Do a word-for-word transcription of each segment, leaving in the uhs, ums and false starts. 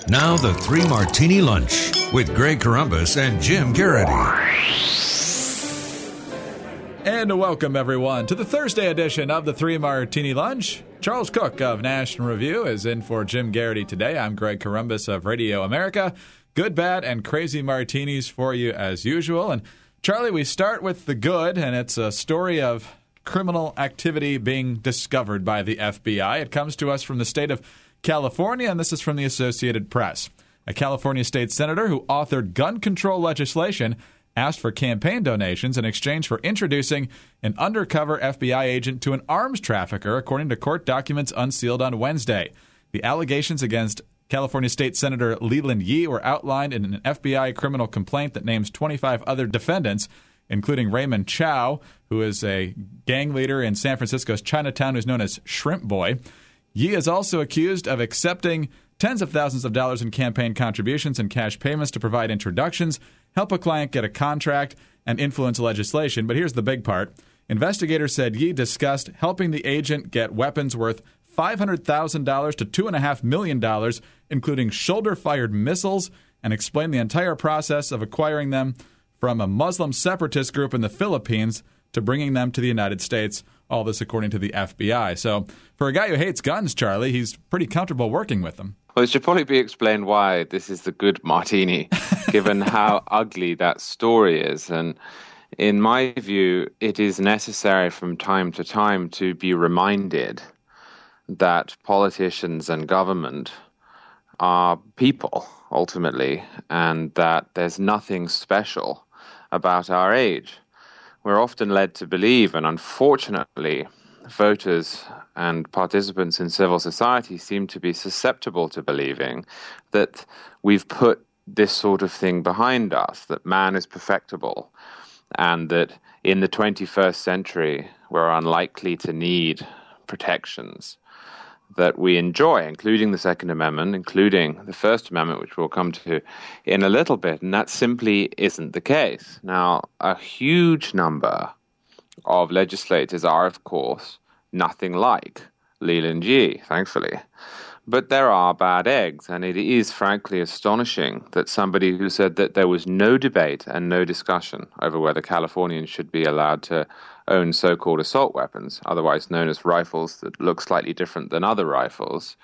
Now the Three Martini Lunch with Greg Corombos and Jim Garrity. And welcome, everyone, to the Thursday edition of the Three Martini Lunch. Charles Cook of National Review is in for Jim Garrity today. I'm Greg Corombos of Radio America. Good, bad, and crazy martinis for you as usual. And Charlie, we start with the good, and it's a story of criminal activity being discovered by the F B I. It comes to us from the state of California, and this is from the Associated Press. A California state senator who authored gun control legislation asked for campaign donations in exchange for introducing an undercover F B I agent to an arms trafficker, according to court documents unsealed on Wednesday. The allegations against California State Senator Leland Yee were outlined in an F B I criminal complaint that names twenty-five other defendants, including Raymond Chow, who is a gang leader in San Francisco's Chinatown who's known as Shrimp Boy. Yee is also accused of accepting tens of thousands of dollars in campaign contributions and cash payments to provide introductions, help a client get a contract, and influence legislation. But here's the big part. Investigators said Yee discussed helping the agent get weapons worth five hundred thousand dollars to two point five million dollars, including shoulder-fired missiles, and explained the entire process of acquiring them from a Muslim separatist group in the Philippines to bringing them to the United States. All this according to the F B I. So for a guy who hates guns, Charlie, he's pretty comfortable working with them. Well, it should probably be explained why this is the good martini, given how ugly that story is. And in my view, it is necessary from time to time to be reminded that politicians and government are people, ultimately, and that there's nothing special about our age. We're often led to believe, and unfortunately, voters and participants in civil society seem to be susceptible to believing that we've put this sort of thing behind us, that man is perfectible, and that in the twenty-first century, we're unlikely to need protections that we enjoy, including the Second Amendment, including the First Amendment, which we'll come to in a little bit. And that simply isn't the case. Now, a huge number of legislators are, of course, nothing like Leland Yee, thankfully. But there are bad eggs, and it is frankly astonishing that somebody who said that there was no debate and no discussion over whether Californians should be allowed to own so-called assault weapons, otherwise known as rifles that look slightly different than other rifles,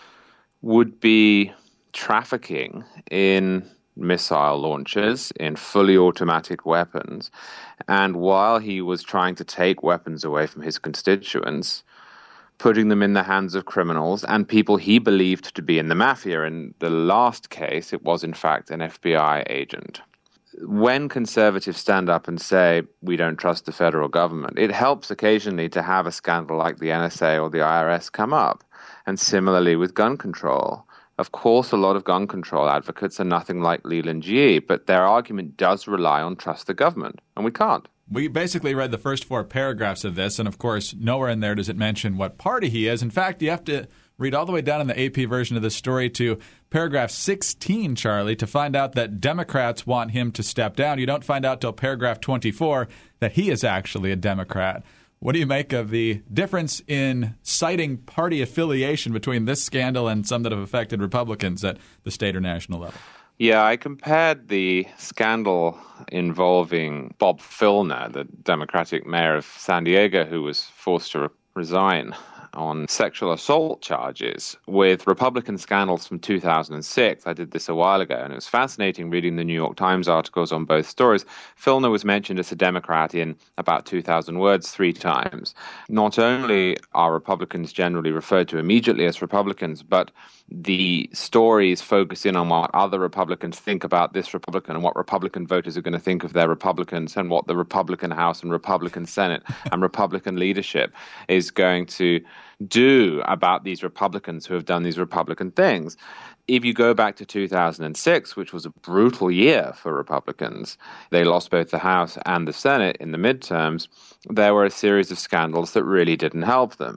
would be trafficking in missile launchers, in fully automatic weapons, and while he was trying to take weapons away from his constituents, putting them in the hands of criminals and people he believed to be in the mafia. In the last case, it was in fact an F B I agent. When conservatives stand up and say, we don't trust the federal government, it helps occasionally to have a scandal like the N S A or the I R S come up. And similarly with gun control. Of course, a lot of gun control advocates are nothing like Leland Yee, but their argument does rely on trust the government, and we can't. We basically read the first four paragraphs of this, and of course, nowhere in there does it mention what party he is. In fact, you have to read all the way down in the A P version of the story to paragraph sixteen, Charlie, to find out that Democrats want him to step down. You don't find out till paragraph twenty-four that he is actually a Democrat. What do you make of the difference in citing party affiliation between this scandal and some that have affected Republicans at the state or national level? Yeah, I compared the scandal involving Bob Filner, the Democratic mayor of San Diego, who was forced to re- resign on sexual assault charges, with Republican scandals from two thousand six. I did this a while ago, and it was fascinating reading the New York Times articles on both stories. Filner was mentioned as a Democrat in about two thousand words three times. Not only are Republicans generally referred to immediately as Republicans, but the stories focus in on what other Republicans think about this Republican and what Republican voters are going to think of their Republicans and what the Republican House and Republican Senate and Republican leadership is going to do about these Republicans who have done these Republican things. If you go back to two thousand six, which was a brutal year for Republicans, they lost both the House and the Senate in the midterms, there were a series of scandals that really didn't help them.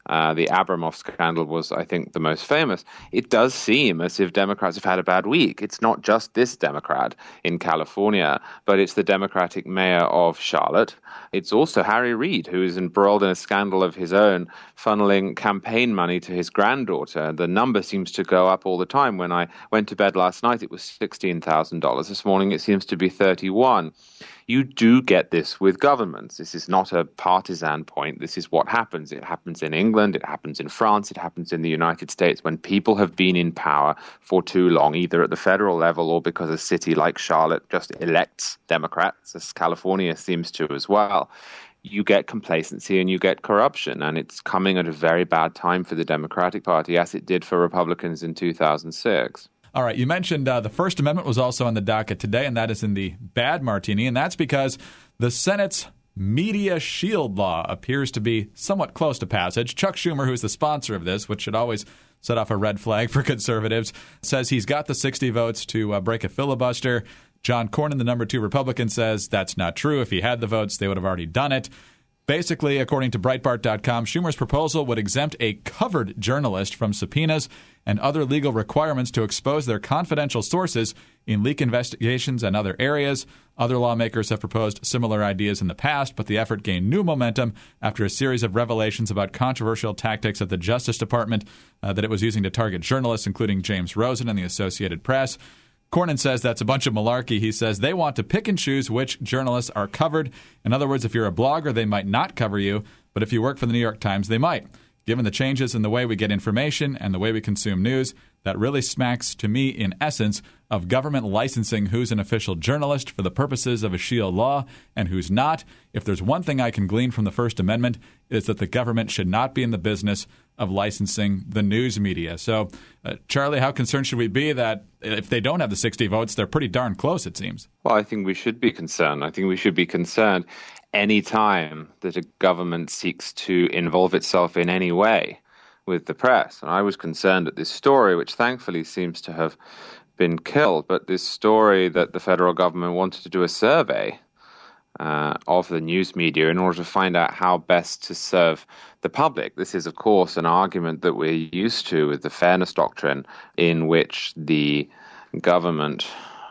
Uh, the Abramoff scandal was, I think, the most famous. It does seem as if Democrats have had a bad week. It's not just this Democrat in California, but it's the Democratic mayor of Charlotte. It's also Harry Reid, who is embroiled in a scandal of his own, funneling campaign money to his granddaughter. The number seems to go up all the time. When I went to bed last night, it was sixteen thousand dollars. This morning, it seems to be thirty-one. You do get this with governments. This is not a partisan point. This is what happens. It happens in England, it happens in France, it happens in the United States when people have been in power for too long, either at the federal level or because a city like Charlotte just elects Democrats, as California seems to as well. You get complacency and you get corruption, and it's coming at a very bad time for the Democratic Party, as it did for Republicans in two thousand six. All right, you mentioned uh, the First Amendment was also on the docket today, and that is in the bad martini, and that's because the Senate's Media Shield Law appears to be somewhat close to passage. Chuck Schumer, who's the sponsor of this, which should always set off a red flag for conservatives, says he's got the sixty votes to uh, break a filibuster. John Cornyn, the number two Republican, says that's not true. If he had the votes, they would have already done it. Basically, according to Breitbart dot com, Schumer's proposal would exempt a covered journalist from subpoenas and other legal requirements to expose their confidential sources in leak investigations and other areas. Other lawmakers have proposed similar ideas in the past, but the effort gained new momentum after a series of revelations about controversial tactics at the Justice Department uh, that it was using to target journalists, including James Rosen and the Associated Press. Cornyn says that's a bunch of malarkey. He says they want to pick and choose which journalists are covered. In other words, if you're a blogger, they might not cover you, but if you work for the New York Times, they might. Given the changes in the way we get information and the way we consume news, that really smacks to me, in essence, of government licensing who's an official journalist for the purposes of a Shield law and who's not. If there's one thing I can glean from the First Amendment, it's that the government should not be in the business of licensing the news media. So, uh, Charlie, how concerned should we be that if they don't have the sixty votes, they're pretty darn close, it seems? Well, I think we should be concerned. I think we should be concerned any time that a government seeks to involve itself in any way with the press. And I was concerned at this story, which thankfully seems to have been killed, but this story that the federal government wanted to do a survey uh, of the news media in order to find out how best to serve the public. This is, of course, an argument that we're used to with the fairness doctrine, in which the government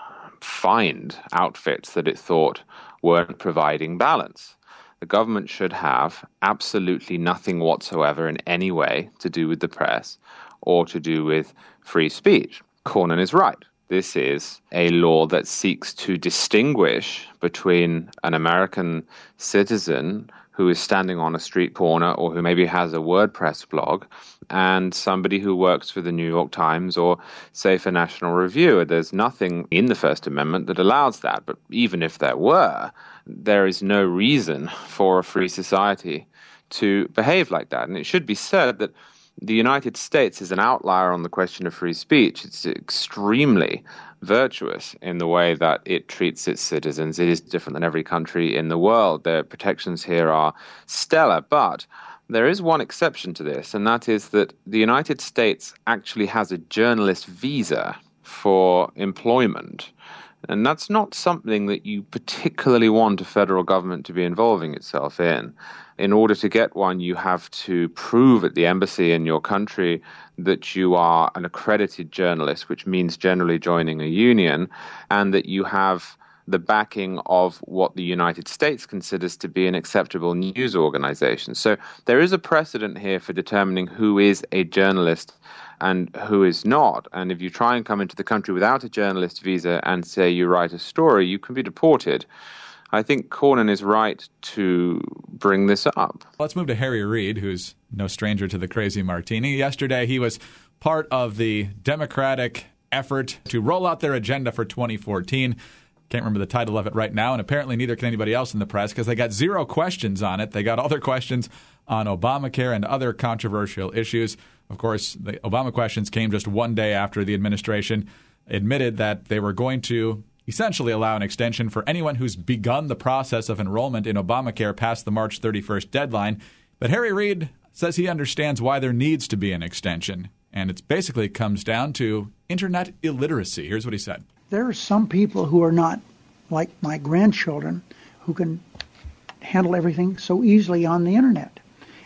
fined outfits that it thought weren't providing balance. The government should have absolutely nothing whatsoever in any way to do with the press or to do with free speech. Cornyn is right. This is a law that seeks to distinguish between an American citizen who is standing on a street corner or who maybe has a WordPress blog and somebody who works for the New York Times or, say, for National Review. There's nothing in the First Amendment that allows that. But even if there were, there is no reason for a free society to behave like that. And it should be said that the United States is an outlier on the question of free speech. It's extremely virtuous in the way that it treats its citizens. It is different than every country in the world. The protections here are stellar, but there is one exception to this, and that is that the United States actually has a journalist visa for employment. And that's not something that you particularly want a federal government to be involving itself in. In order to get one, you have to prove at the embassy in your country that you are an accredited journalist, which means generally joining a union, and that you have the backing of what the United States considers to be an acceptable news organization. So there is a precedent here for determining who is a journalist and who is not. And if you try and come into the country without a journalist visa and say you write a story, you can be deported. I think Cornyn is right to bring this up. Let's move to Harry Reid, who's no stranger to the crazy martini. Yesterday, he was part of the Democratic effort to roll out their agenda for twenty fourteen. Can't remember the title of it right now, and apparently neither can anybody else in the press because they got zero questions on it. They got all their questions on Obamacare and other controversial issues. Of course, the Obama questions came just one day after the administration admitted that they were going to essentially allow an extension for anyone who's begun the process of enrollment in Obamacare past the March thirty-first deadline. But Harry Reid says he understands why there needs to be an extension. And it basically comes down to internet illiteracy. Here's what he said. There are some people who are not like my grandchildren who can handle everything so easily on the internet.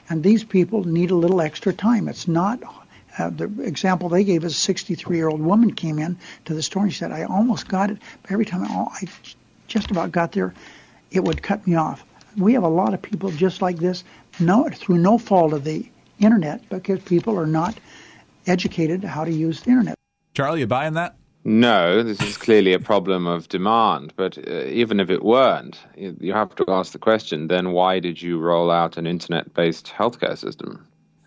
And these people need a little extra time. It's not, uh, the example they gave is a sixty-three-year-old woman came in to the store and she said, I almost got it, but every time I, I just about got there, it would cut me off. We have a lot of people just like this, no, through no fault of the internet, because people are not educated how to use the internet. Charlie, you buying that? No, this is clearly a problem of demand, but uh, even if it weren't, you have to ask the question, then why did you roll out an internet-based healthcare system?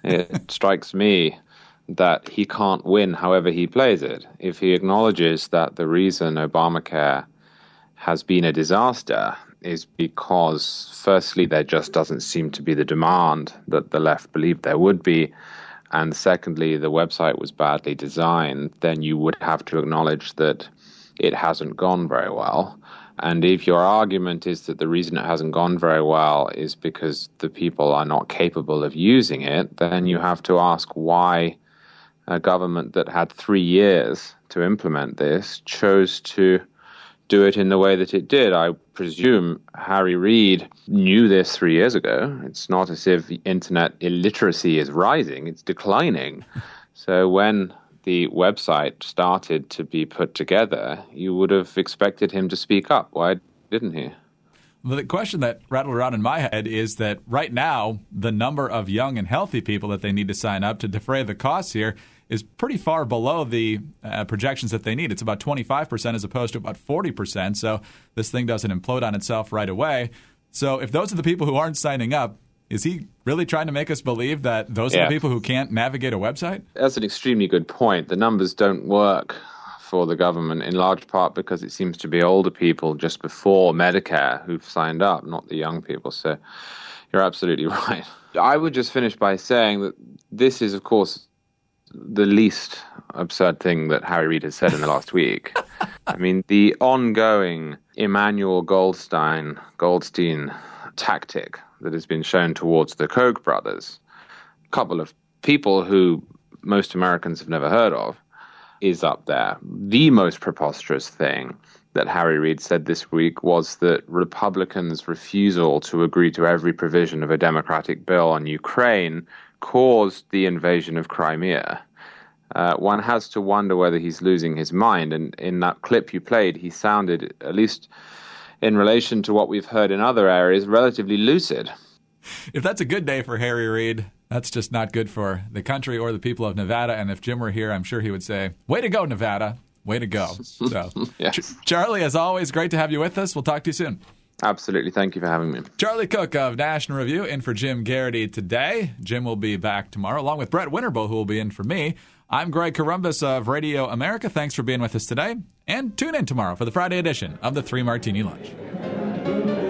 It strikes me that he can't win however he plays it. If he acknowledges that the reason Obamacare has been a disaster is because, firstly, there just doesn't seem to be the demand that the left believed there would be, and secondly, the website was badly designed, then you would have to acknowledge that it hasn't gone very well. And if your argument is that the reason it hasn't gone very well is because the people are not capable of using it, then you have to ask why a government that had three years to implement this chose to do it in the way that it did. I presume Harry Reid knew this three years ago. It's not as if internet illiteracy is rising, it's declining. So when the website started to be put together, you would have expected him to speak up. Why didn't he? Well, the question that rattled around in my head is that right now, the number of young and healthy people that they need to sign up to defray the costs here is pretty far below the uh, projections that they need. It's about twenty-five percent as opposed to about forty percent. So this thing doesn't implode on itself right away. So if those are the people who aren't signing up, is he really trying to make us believe that those yeah. are the people who can't navigate a website? That's an extremely good point. The numbers don't work for the government, in large part because it seems to be older people just before Medicare who've signed up, not the young people. So you're absolutely right. I would just finish by saying that this is, of course, the least absurd thing that Harry Reid has said in the last week. I mean, the ongoing Emmanuel Goldstein, Goldstein tactic that has been shown towards the Koch brothers, a couple of people who most Americans have never heard of, is up there. The most preposterous thing that Harry Reid said this week was that Republicans' refusal to agree to every provision of a Democratic bill on Ukraine caused the invasion of Crimea. Uh, one has to wonder whether he's losing his mind. And in that clip you played, he sounded, at least in relation to what we've heard in other areas, relatively lucid. If that's a good day for Harry Reid, that's just not good for the country or the people of Nevada. And if Jim were here, I'm sure he would say, way to go, Nevada. Way to go. So, yes. Ch- Charlie, as always, great to have you with us. We'll talk to you soon. Absolutely. Thank you for having me. Charlie Cook of National Review in for Jim Garrity today. Jim will be back tomorrow, along with Brett Winterble, who will be in for me. I'm Greg Corombos of Radio America. Thanks for being with us today. And tune in tomorrow for the Friday edition of the Three Martini Lunch.